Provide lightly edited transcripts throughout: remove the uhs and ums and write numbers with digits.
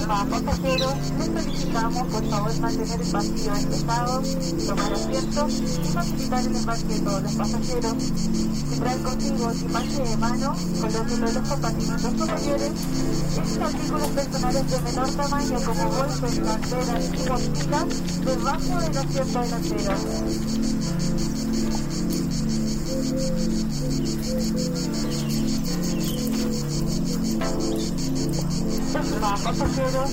Estimados pasajeros, les solicitamos por favor mantener el pasillo despejado, tomar asiento y facilitar el embarque de todos los pasajeros. Si traen consigo equipaje de mano, colóquenlo en los compartimentos superiores. Estos artículos personales de menor tamaño como bolsas, carteras y mochilas debajo del asiento delantero. Estimados pasajeros,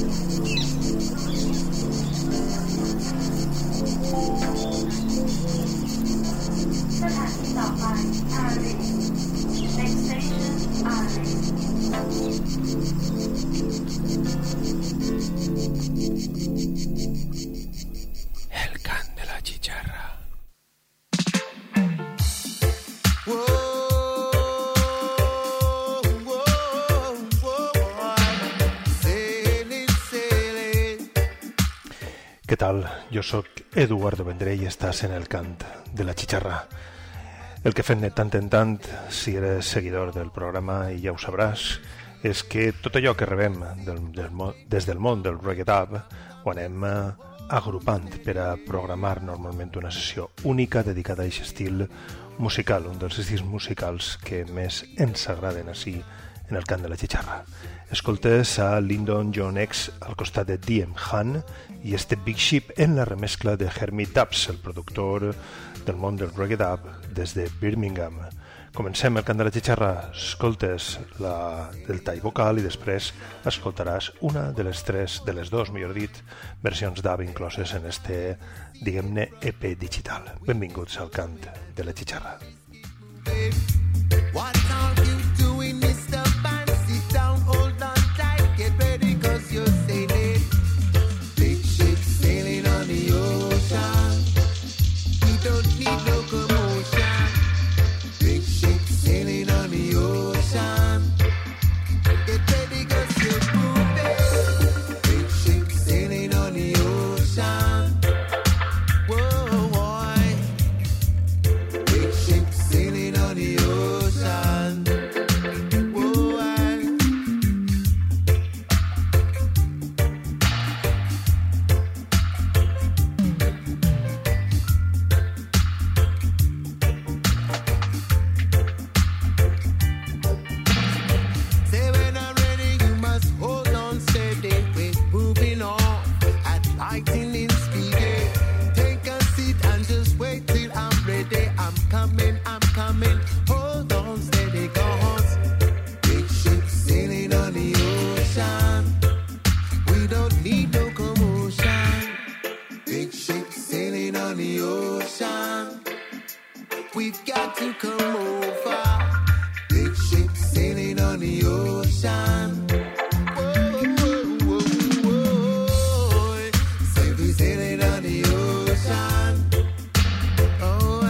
Next station, El can de la chicharra. Què tal? Jo sóc Eduardo Vendrell i estàs en el cant de la xitxarra. El que fem de tant en tant, si eres seguidor del programa i ja ho sabràs, és que tot allò que rebem des del món del reggae-dub ho anem agrupant per a programar normalment una sessió única dedicada a aquest estil musical, un dels estils musicals que més ens agraden així en el cant de la xitxarra. Escoltes a Lyndon John X al costat de D.M. Han i este Big Ship en la remescla de Hermit Dubs, el productor del món del reggae dub des de Birmingham. Comencem el cant de la xitxarra, escoltes el tall vocal i després escoltaràs una de les dos, millor dit, versions dub incloses en este, diguem-ne, EP digital. Benvinguts al cant de la xitxarra. What are you doing, Mr. Band? Sit down, hold on tight, get ready, cause you're sailing. Big ship sailing on the ocean. We don't need no commotion. Big ship sailing on the ocean. Get ready, cause you're moving. Big ship sailing on the ocean. Whoa, boy. Big ship sailing on the ocean. Say when I'm ready, you must hold on steady. We're moving on at lightning speed. Take a seat and just wait till I'm ready. I'm coming, I'm coming. Hold on steady, cause big ship sailing on the ocean. We don't need no commotion. Big ship sailing on the ocean. We've got to come over. Big ship sailing on the ocean. Whoa, whoa, whoa, whoa. Say we sailing on the ocean. Oh,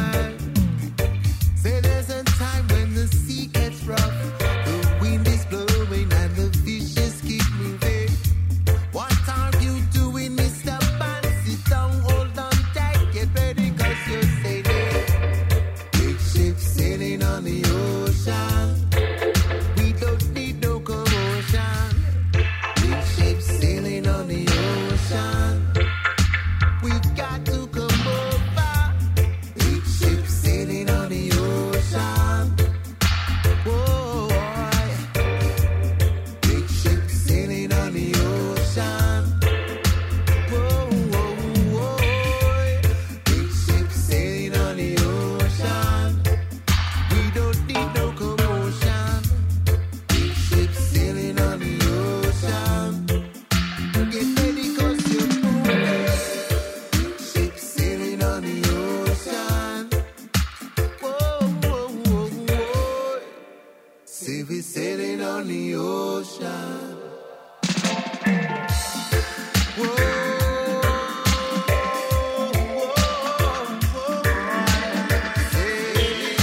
say there's a time when the sea gets rough, the wind is blowing and the fishes keep moving. What are you doing, Mr. Band? Sit down, hold on tight, get ready, cause you're sailing. Big ship sailing on the ocean. We don't need no commotion. Big ship sailing on the ocean. We've got to come over. Big ship sailing on the ocean. Whoa, boy. Big ship sailing on the ocean. Whoa, whoa, whoa. Big ship sailing on the ocean. We don't need no commotion. Big ship sailing on the ocean. Get ready, cause you're moving. Big ship sailing on the ocean. Whoa, whoa, whoa, whoa. See, we sailing on the ocean. Whoa, whoa, whoa. Sailing,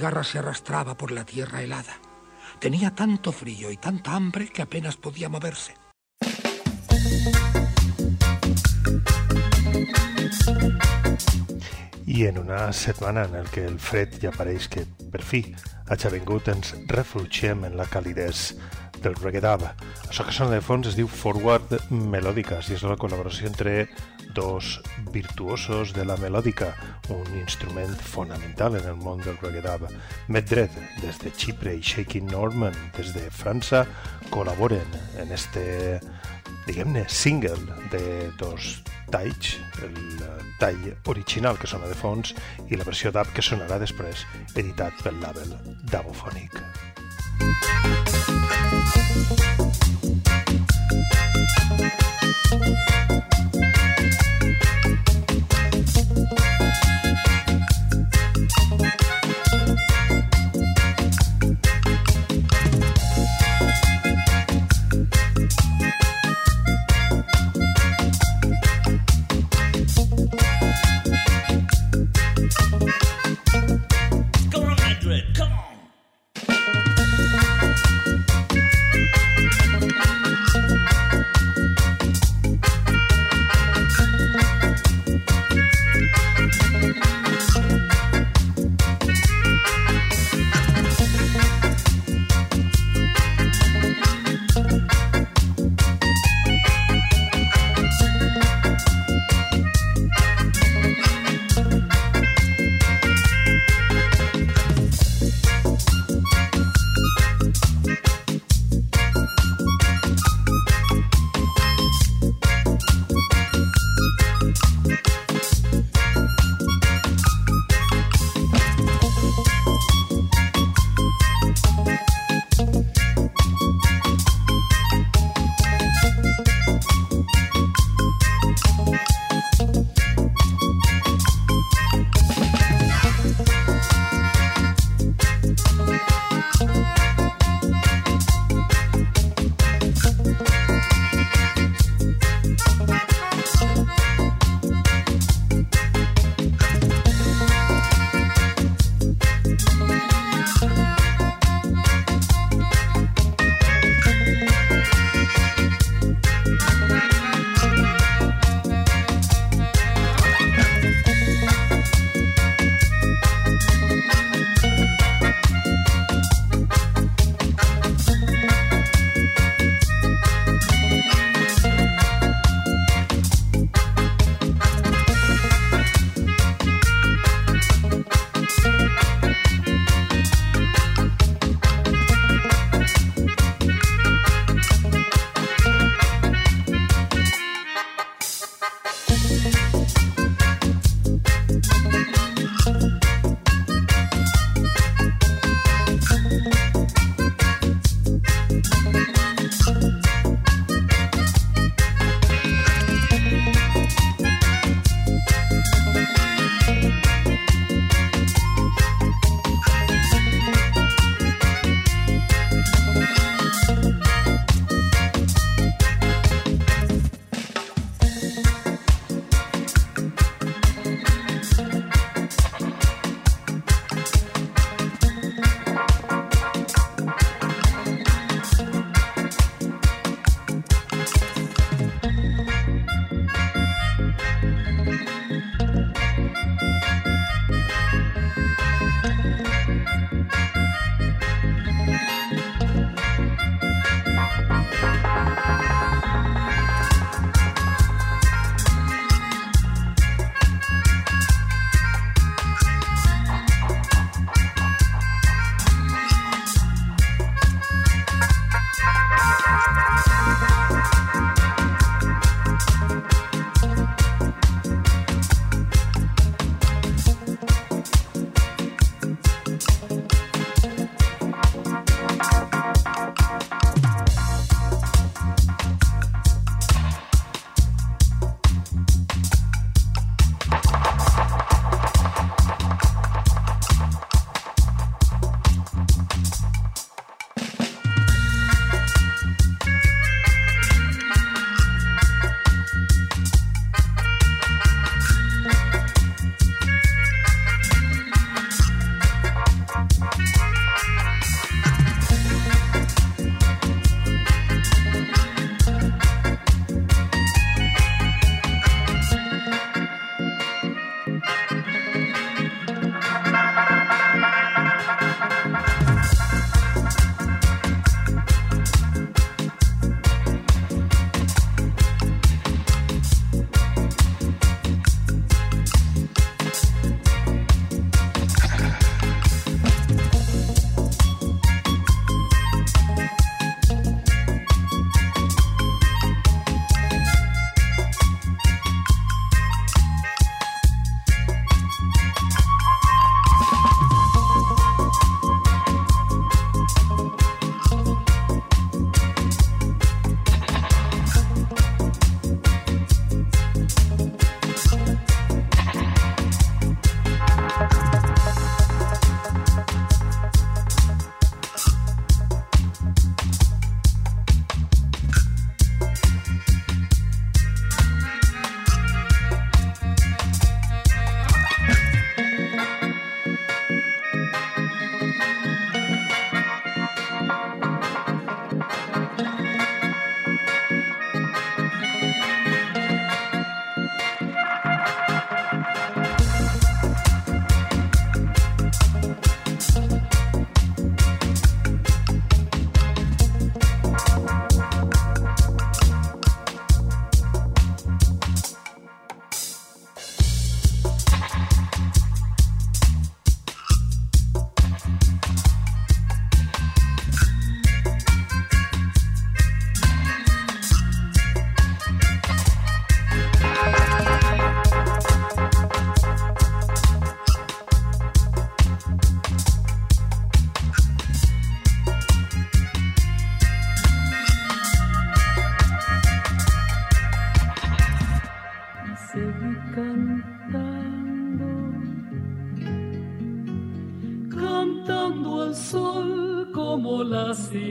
cigarra se arrastraba por la tierra helada. Tenía tanto frío y tanta hambre que apenas podía moverse. I en una setmana en què el fred ja pareix que, per fi, hagi vingut, ens refugiem en la calidesa del reggae-dub. Això que sona de fons es diu Forward Melòdiques i és la col·laboració entre dos virtuosos de la melòdica, un instrument fonamental en el món del reggae-dub. Medred, des de Xipre, i Shaking Norman, des de França, col·laboren en este, diguem-ne, single de dos talls, el tall original que sona de fons i la versió dub que sonarà després, editat pel label Dubofonic. Come on, Madrid, come on.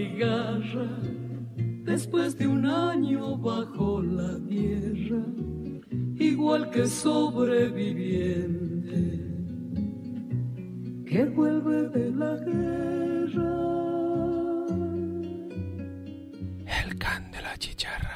cigarra después de un año bajo la tierra, igual que sobreviviente que vuelve de la guerra. El can de la chicharra.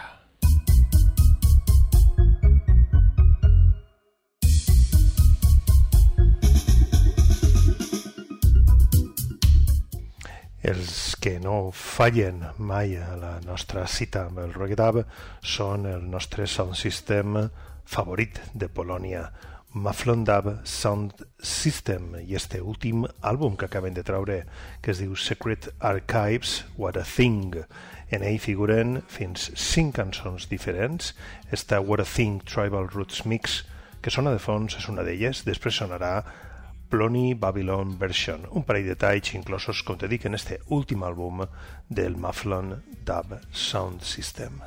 Els que no fallen mai a la nostra cita amb el Reggae Dub són el nostre sound system favorit de Polònia, Muflon Dub Sound System, i este últim àlbum que acaben de traure, que es diu Secret Archives, What a Thing. En ell figuren fins 5 cançons diferents. Esta What a Thing Tribal Roots Mix, que sona de fons, és una d'elles. Després sonarà Plony Babylon Version, un parell de talls inclosos, com te dic, en este últim àlbum del Muflon Dub Sound System.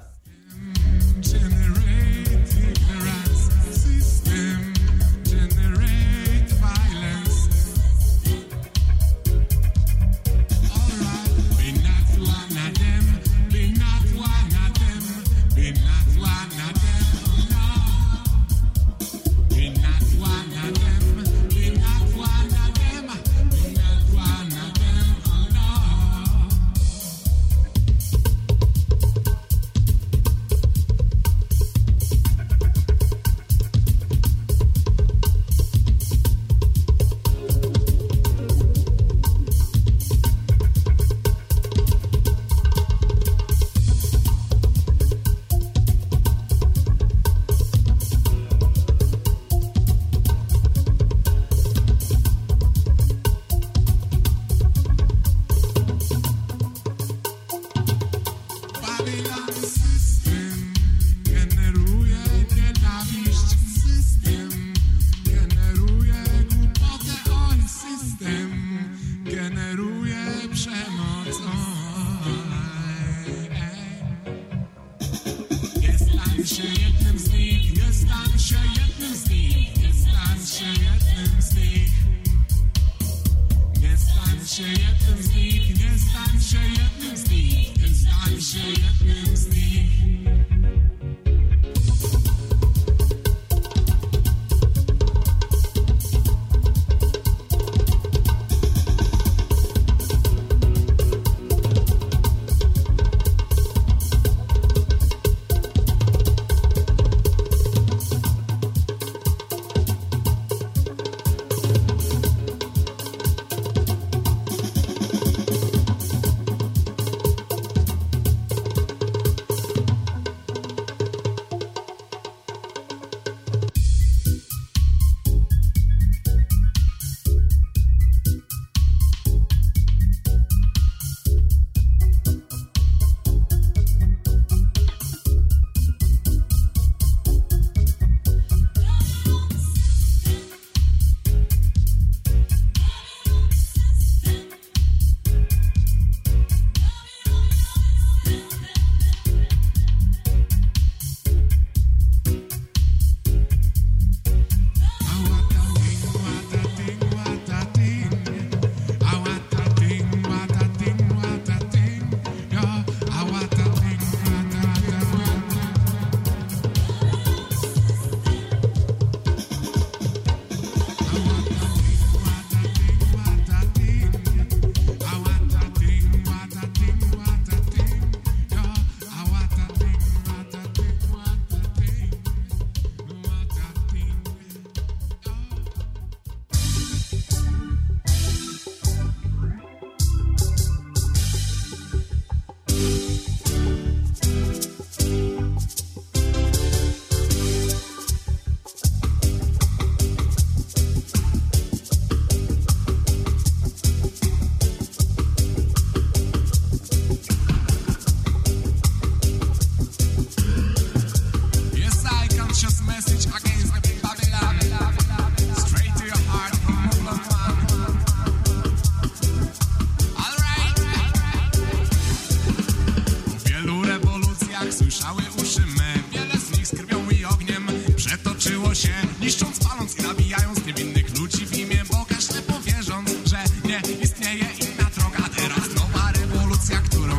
Istnieje inna droga, teraz nowa rewolucja, którą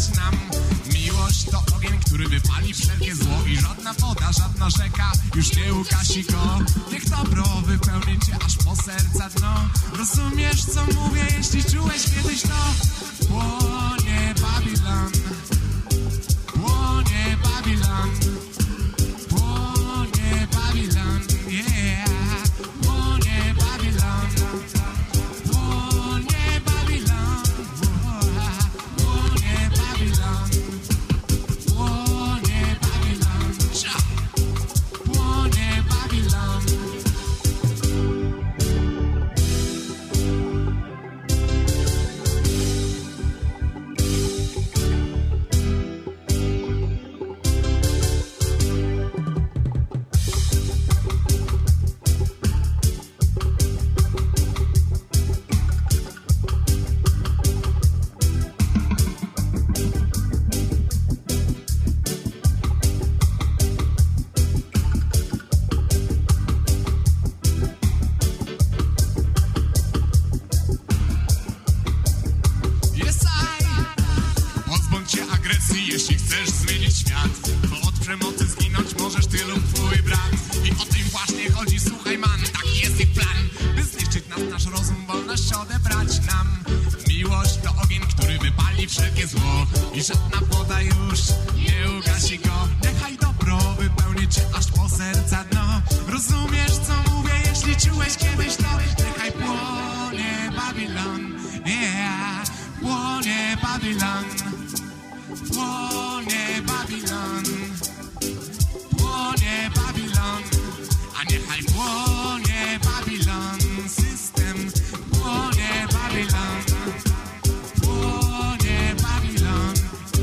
brać nam. Miłość to ogień, który wypali wszelkie zło i żadna woda, żadna rzeka już nie ugasi go. Niech dobro wypełni cię aż po serca dno. Rozumiesz, co mówię, jeśli czułeś kiedyś to? Płonie Babilon, płonie Babilon, płonie Babilon, yeah. Płonie Babilon, płonie Babilon, płonie Babilon, płonie Babilon, płonie Babilon. Jeśli chcesz zmienić świat, to od przemocy zginąć możesz ty lub twój brat. I o tym właśnie chodzi, słuchaj man, taki jest ich plan, by zniszczyć nas, nasz rozum, wolność odebrać nam. Miłość to ogień, który wypali wszelkie zło i żadna woda już nie ugasi go. Niechaj dobro wypełni cię aż po serca dno. Rozumiesz, co mówię, jeśli czułeś kiedyś to? Niechaj płonie Babilon, yeah, płonie Babilon. Płonie Babilon, płonie Babilon, a niechaj płonie Babilon, system płonie Babilon, płonie Babilon,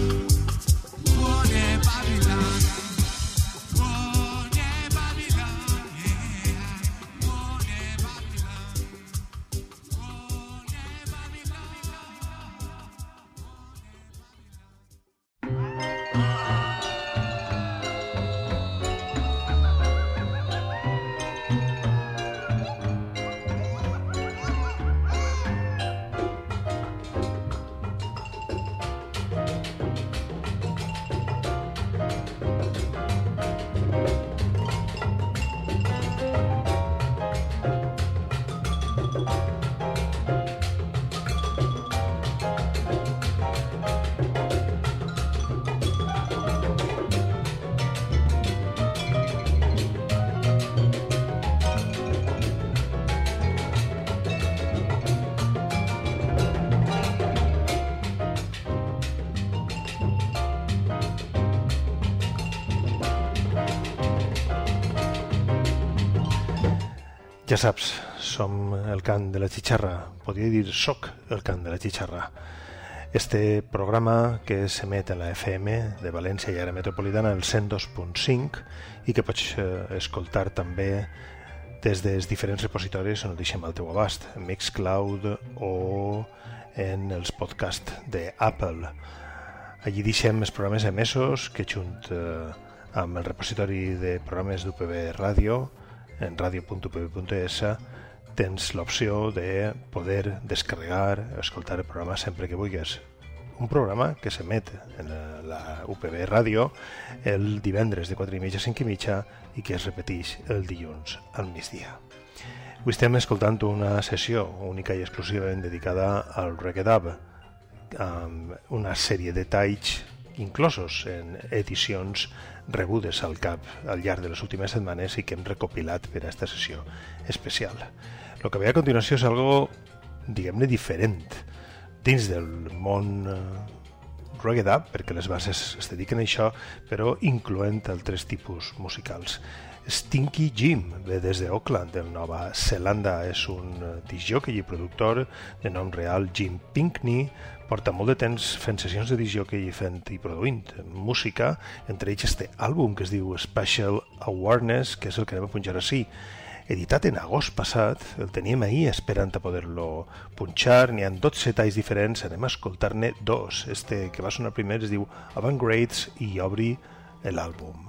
płonie Babilon, płonie Babilon, yeah, płonie Babilon, płonie Babilon. Ja saps, som el cant de la xicharra, podria dir soc el cant de la xicharra. Este programa que s'emet a la FM de València i Àrea Metropolitana, el 102.5, i que pots escoltar també des dels diferents repositoris on ho deixem al teu abast, en Mixcloud o en els podcasts d'Apple. Allí deixem els programes emesos que junt amb el repositori de programes d'UPB Ràdio, en radio.upb.es, tens l'opció de poder descarregar, escoltar el programa sempre que vulguis. Un programa que s'emet en la UPB Ràdio el divendres de 4:30 a 5:30 i que es repeteix el dilluns al migdia. Avui estem escoltant una sessió única i exclusivament dedicada al reggae dub, amb una sèrie de talls inclosos en edicions rebudes al cap al llarg de les últimes setmanes i que hem recopilat per a aquesta sessió especial. El que ve a continuació és algo, diguem-ne, diferent dins del món reggae dub, perquè les bases es dediquen a això, però incloent altres tipus musicals. Stinky Jim ve des d'Auckland, de Nova Zelanda. És un discjockey i productor de nom real Jim Pinkney. Porta molt de temps fent sessions de discjockey i fent i produint música, entre ells este àlbum que es diu Special Awareness, que és el que anem a punxar així. Editat en agost passat, el teníem ahir esperant a poder-lo punxar, n'hi ha 12 talls diferents, anem a escoltar-ne dos. Este que va sonar primer es diu Avantgrades i obri l'àlbum.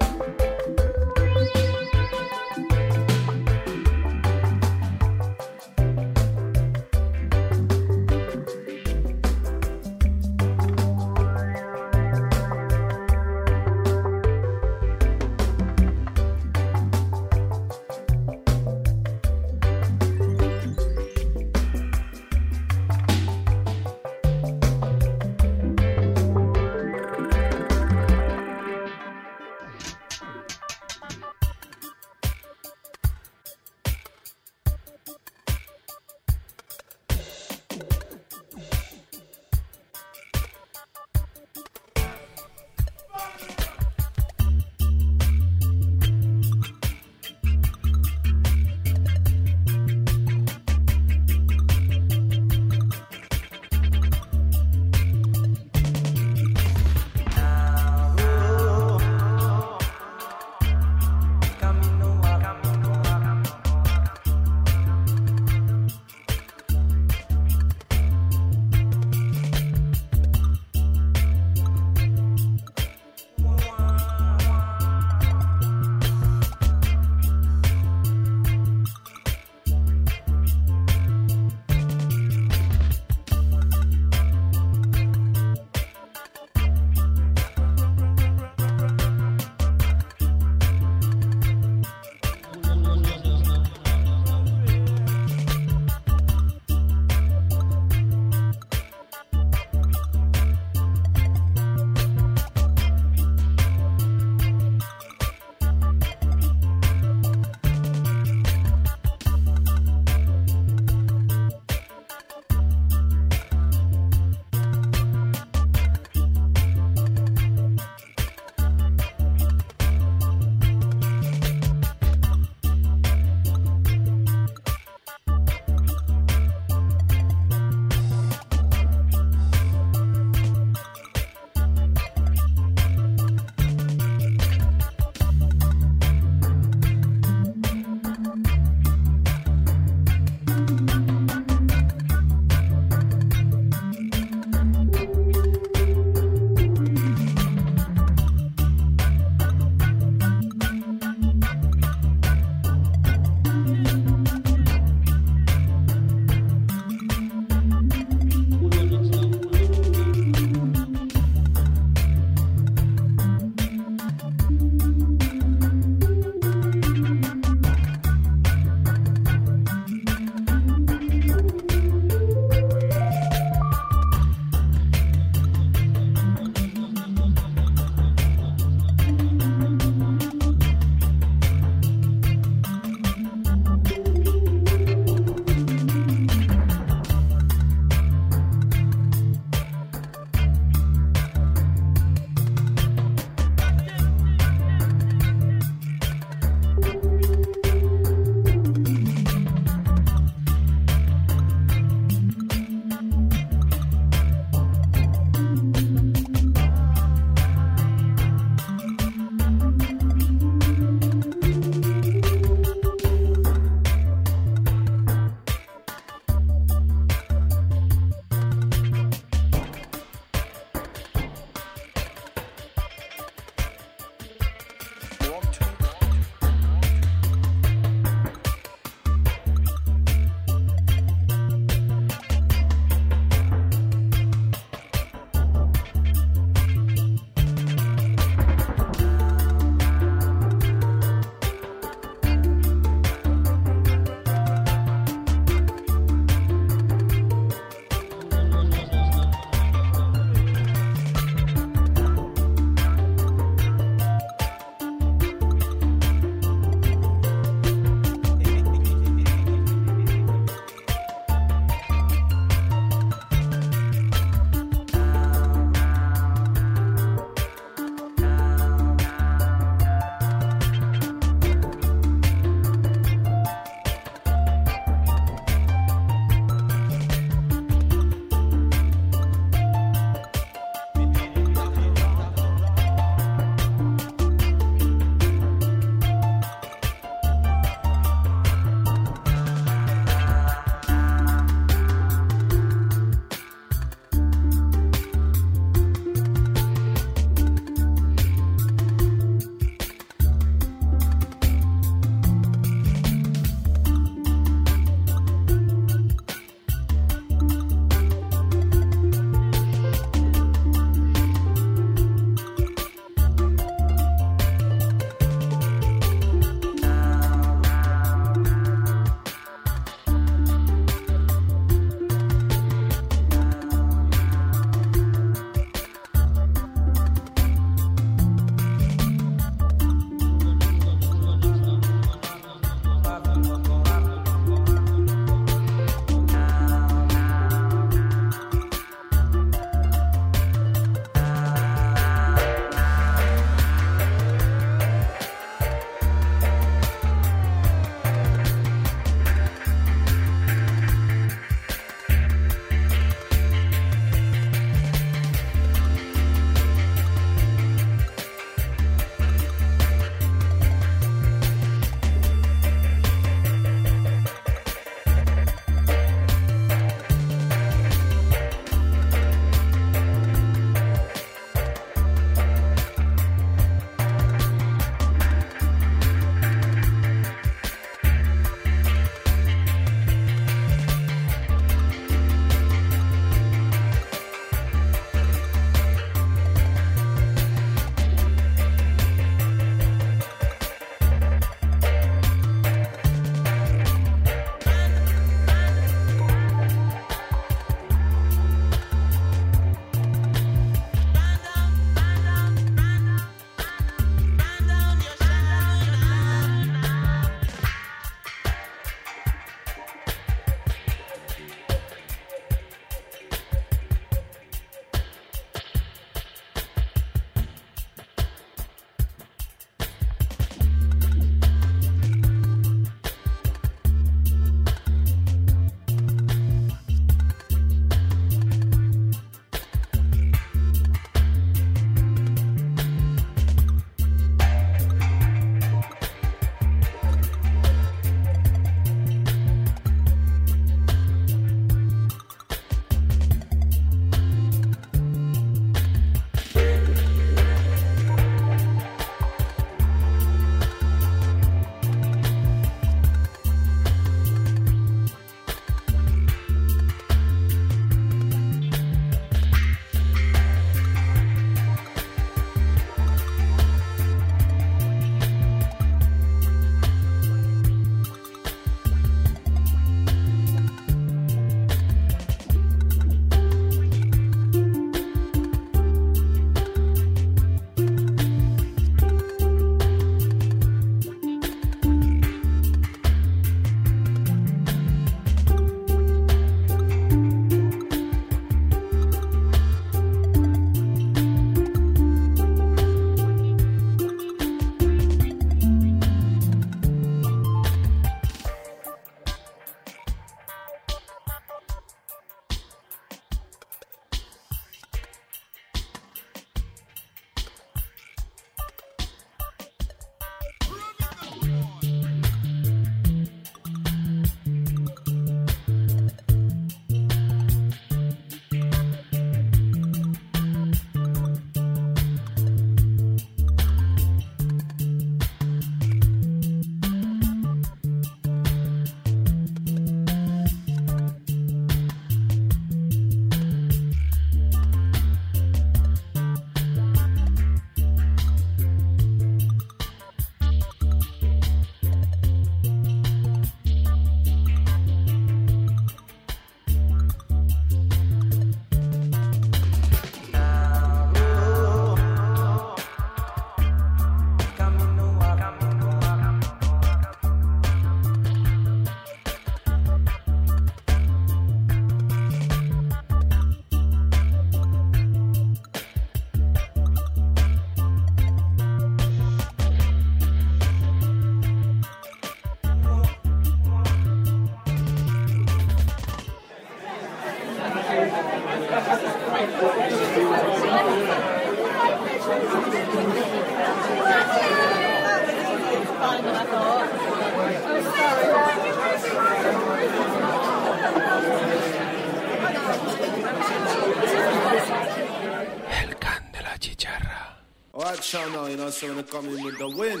El can de la chicharra. Watch out now, you know, so when they come in with the wind.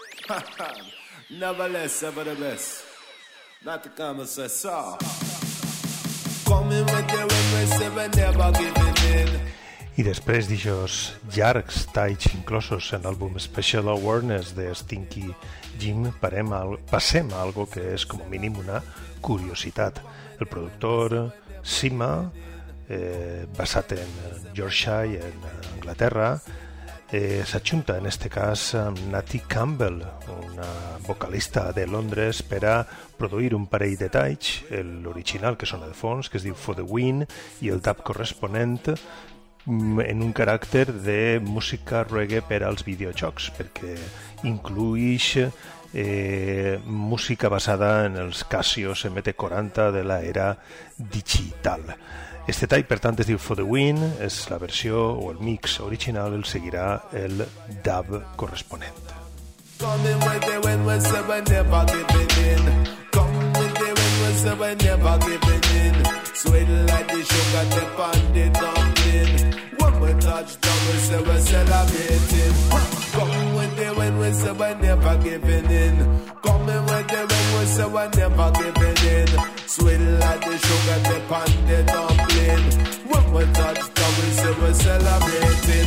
Never less, ever the best. Not to come and say so. Coming with the wind, we say we never giving in. I després d'ixos llargs talls inclosos en l'àlbum Special Awareness de Stinky Jim, passem a algo que és com a mínim una curiositat. El productor Sima, basat en Yorkshire, en Anglaterra, s'ajunta en este cas amb Natty Campbell, una vocalista de Londres, per a produir un parell de talls, l'original que sona de fons, que es diu For the Win, i el dub corresponent en un caràcter de música reggae per als videojocs, perquè incluïx música basada en els Casios MT40 de l'era digital. Este tall, per tant, es diu For the Win, és la versió o el mix original, el seguirà el dub corresponent. Coming with the wind, we say we never giving in. Come with the wind, we say we never giving in. Sweet like the sugar, dip on the dumpling. When we touch down, we say we're celebrating. Come with the wind, we say we never giving in. Coming with the wind, we say we never giving in. Sweet like the sugar, dip on the dumpling. When we touch down, we say we're celebrating.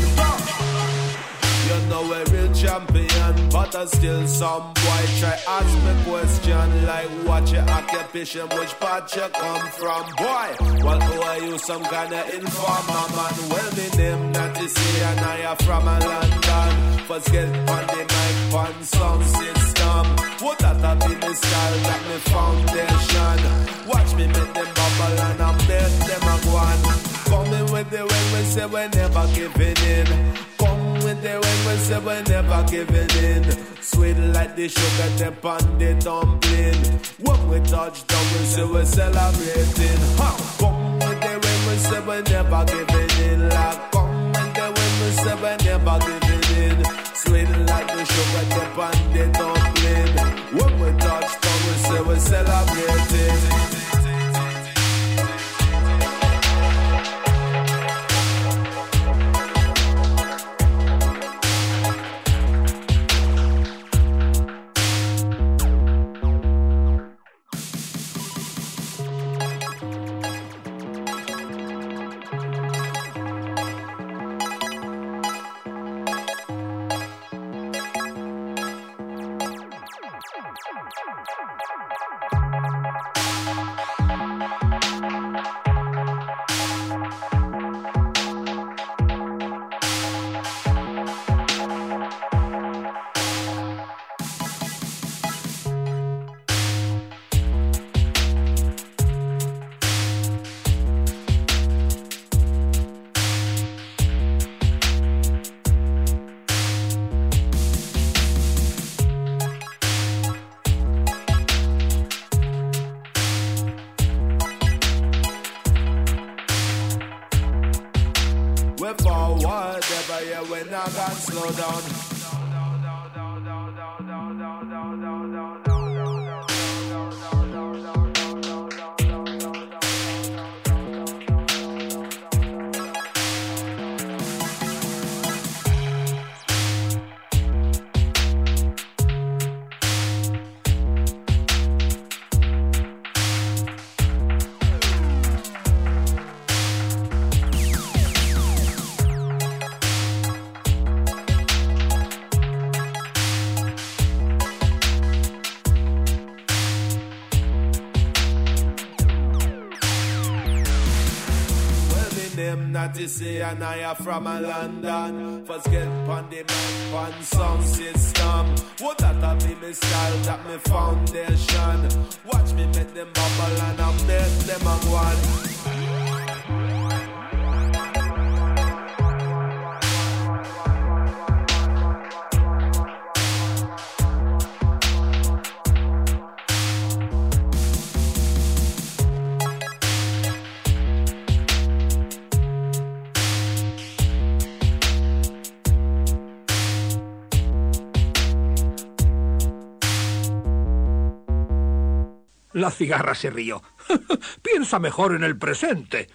You know we're real champion, but still some boy try ask me question like what your occupation, which part you come from, boy. Well, who are you, some kind of informer, man? Well, me name that you see and I am from a London. First get on the mic, on sound system. What that be the style, that me foundation. Watch me make them bubble and I make them a go on. Coming with the wind, we say we never giving in. With the wind, we say we never giving in. Sweet like the sugar, dip on the dumpling. When we touch down, we say we're celebrating. Come with the wind, we say we never giving in. Like, come with the wind, we say we never giving in. Sweet like the sugar, dip on the dumpling. When we touch down, we say we're celebrating. Slow down. To say and I am from a London. First get on the mic, on sound system. What that be me style, that me foundation. Watch me make them bubble and I make them a one. La cigarra se rió. Piensa mejor en el presente.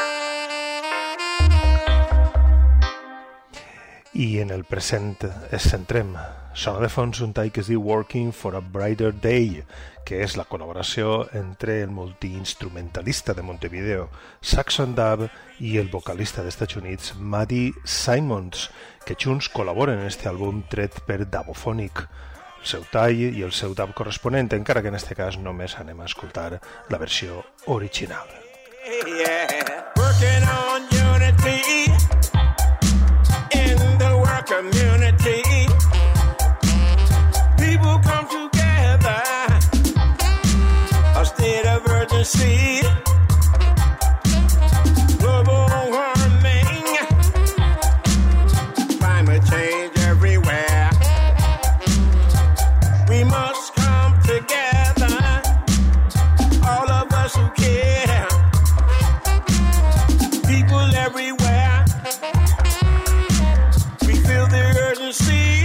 I en el present es centrem. Sona de fons un tall que es diu Working for a Brighter Day, que és la col·laboració entre el multiinstrumentalista de Montevideo, Saxon Dub, i el vocalista dels Estats Units, Maddie Simons, que junts col·laboren en este àlbum tret per Dubophonic, el seu tall i el seu dub corresponent, encara que en este cas només anem a escoltar la versió original. Yeah, working on unity in the work community. People come together, a state of urgency. Global warming, climate change everywhere. We must come together, all of us who care. People everywhere, we feel the urgency.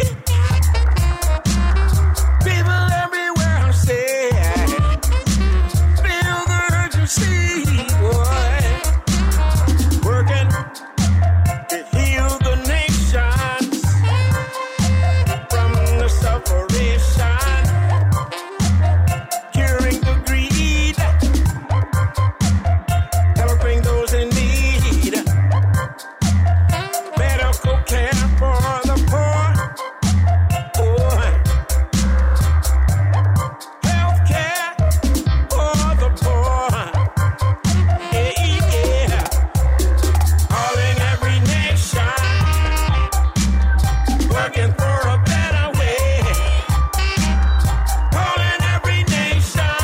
People everywhere, I'm saying, feel the urgency, boy. Working to heal the nations from the separation, curing the greed, helping those in need, medical care for the poor, health care for the poor, yeah. All in every nation, working for a better way. All in every nation,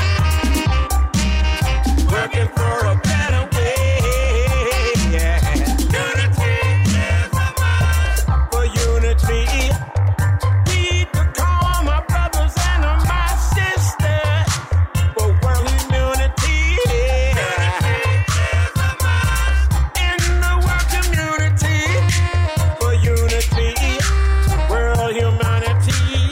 working for a better way. Yeah. Unity is a must for unity. Need to call my brothers and my sisters for world immunity. In the world community for unity, world humanity.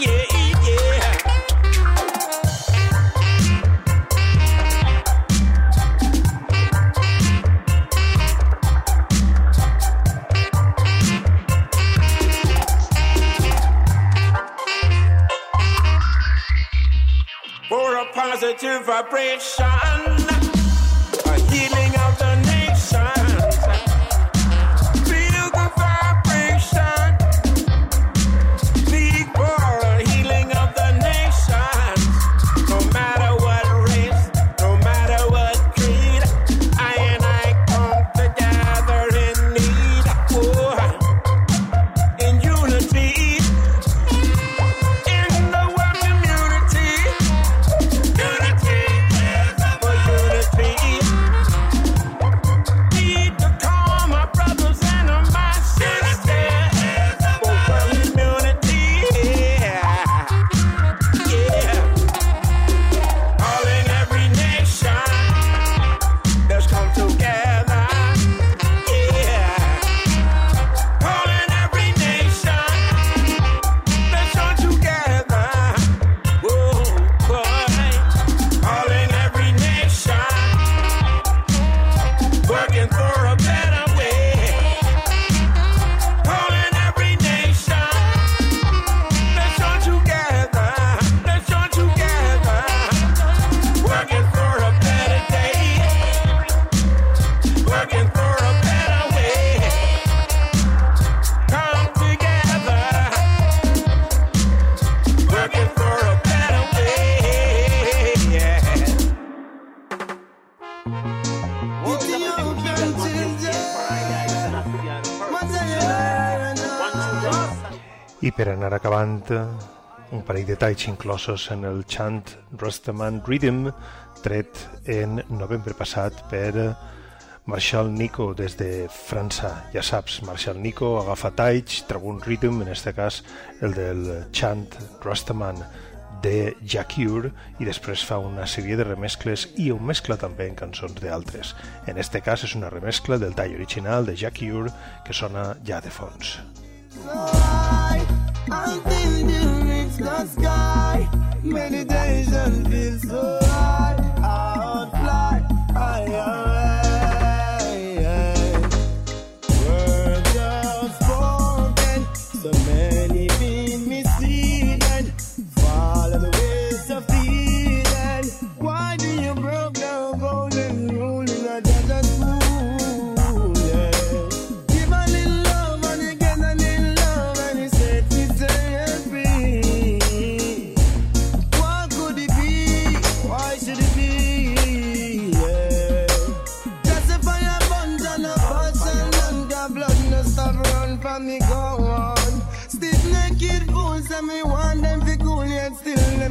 For a positive vibration, a healing of the nations. Feel the vibration. Need for a healing of the nations. No matter what race, no matter what creed, I and I come together in need. In unity, in the world community. Unity is for unity. Need to call my brothers and my sisters for world immunity. Yeah. All in every nation, let's come together. Yeah. All in every nation, let's come together. Whoa, boy. All in every nation, working for a better way. All in every nation, let's come together. Let's come together, working for a better day, working for a better way. Come together, working for a better way. Yeah. I per anar acabant, un parell de talls inclosos en el chant Rastaman Rhythm, tret en novembre passat per Marshall Nico des de França. Ja saps, Marshall Nico agafa talls, treu un rhythm, en este cas el del chant Rastaman de Jacure, i després fa una sèrie de remescles i ho mescla també en cançons d'altres. En este cas és una remescla del tall original de Jacure que sona ja de fons. Until you reach the sky, meditation feels so high.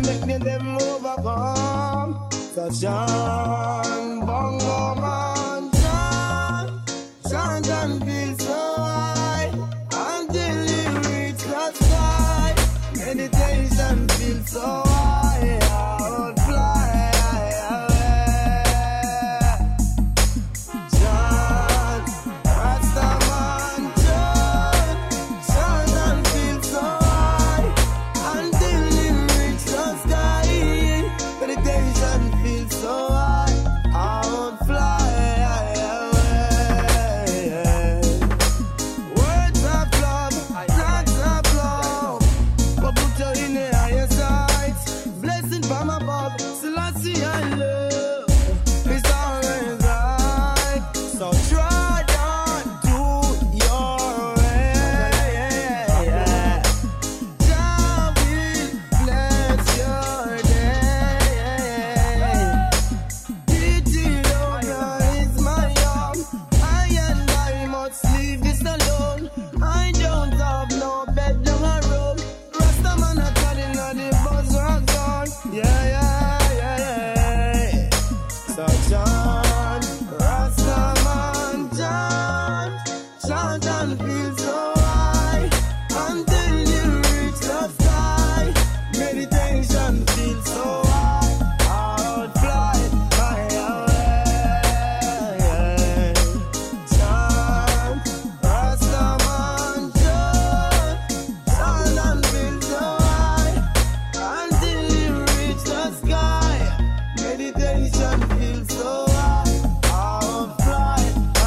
make me them overcome. So John, bongo man, chant and feel so high until you reach the sky. Meditation feels so high, I would fly away. Chant, Rastaman, chant and feel so high until you reach the sky. Meditation feels so high, I would fly away. Words of love, thoughts of love, but put you in the highest heights. Blessing from above, Selassie I love is always right. So try not do your way. Jah will bless your day. Ethiopia is my home. I and I must leave this alone. I don't have no bed, no room. Rastaman a telling on the buzz rock on. Yeah. So chant, Rastaman chant and feel so high until you reach the sky. Meditation feels so high, I would fly away. Chant, Rastaman chant and feel so high until you reach the sky. Meditation feels so high, I would fly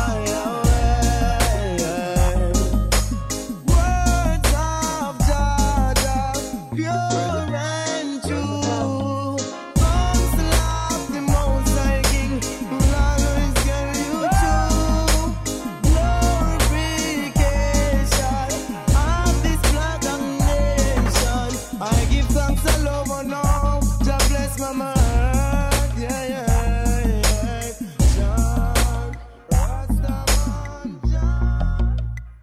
away. Words of Jah, pure and true. Comes love the most high King, who always get you true. Glorification of this black nation. I give thanks all over now. Jah bless my heart, yeah. John, Rastaman, John.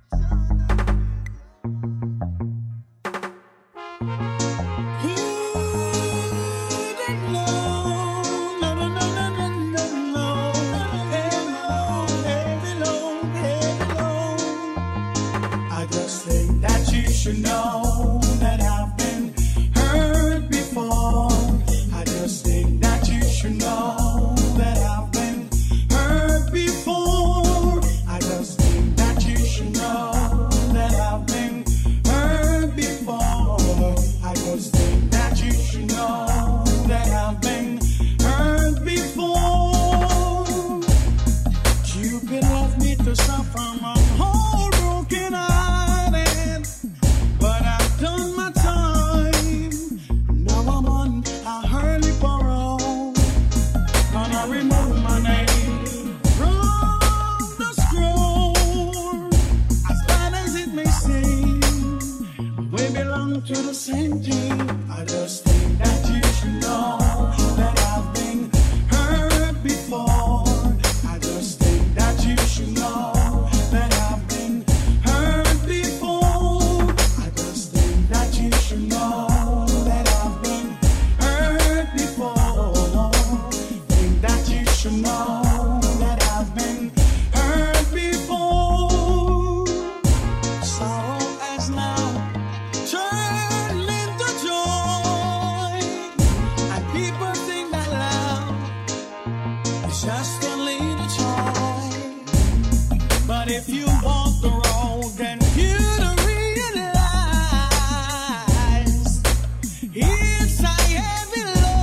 I just think that you should know that I've been hurt before. I just think that you should know that I've been hurt before. I just think that you should know that I've been hurt before. I just think that you should know that I've been hurt before. Cupid left me to suffer my whole broken hearted, but I've done my time. Now I'm on a hurly parole. Gonna remove my name from the scroll. As bad as it may seem, we belong to the same team. I just think that you should know that I've been hurt before. I just think that you should know that I've been hurt before. I just think that you should know that I've been hurt before. Think that you should know that I've been hurt before. Sorrow has now turned into joy, and people think that love is just only the joy. But if you walk the road, then you'll realize it's a heavy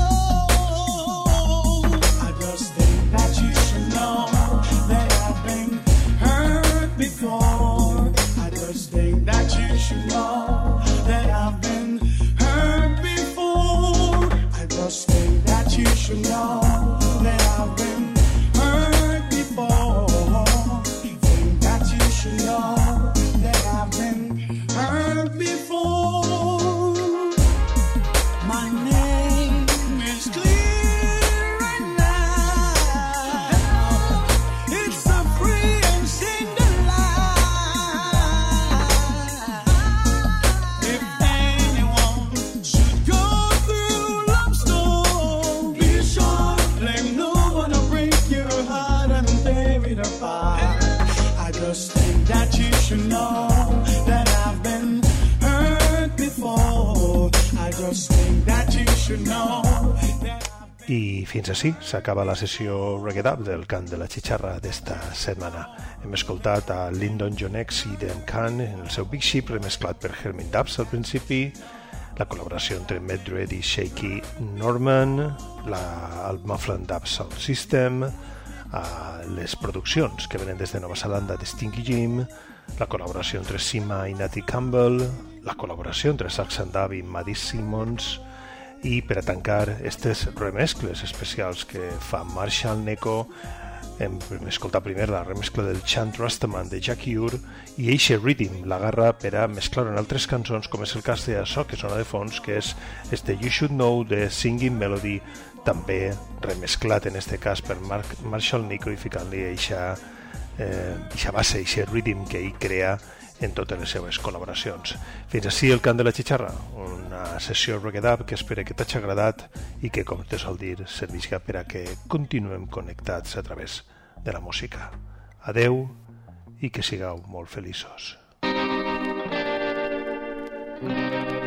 load. I just think that you should know that I've been hurt before. I just think that you should know that I've been hurt before. I just think that you should know that I've been hurt before. Think that you should know that I've been hurt before. My name is clear right now. It's a free and single life. If anyone should go through just think that you should know that I fins així s'acaba la sessió Reggae Dub del cant de la xitxarra d'esta setmana. Hem escoltat a Lyndon John X i Dan Khan en el seu Big Ship remesclat per Hermin Dubs al principi, la col·laboració entre Medred i Shaky Norman, el Mufflin Dub Sound System, les produccions que venen des de Nova Zelanda de Stinky Jim, la col·laboració entre Sima i Natty Campbell, la col·laboració entre Saxon Dub i Maddie Simmons, i per a tancar aquestes remescles especials que fa Marshall Neko. Hem escoltat primer la remescla del Chant Rastaman de Jackie Ure i eixe Rhythm l'agarra per a mesclar en altres cançons, com és el cas de això que sona de fons, que és este You Should Know de Singing Melody, també remesclat en este cas per Marshall Neko i ficant-li eixa base, eixe Rhythm que ell crea en totes les seves col·laboracions. Fins així el cant de la xitxarra, una sessió Reggae Dub que espero que t'hagi agradat i que, com te sol dir, servisca per a que continuem connectats a través de la música. Adeu i que sigueu molt feliços.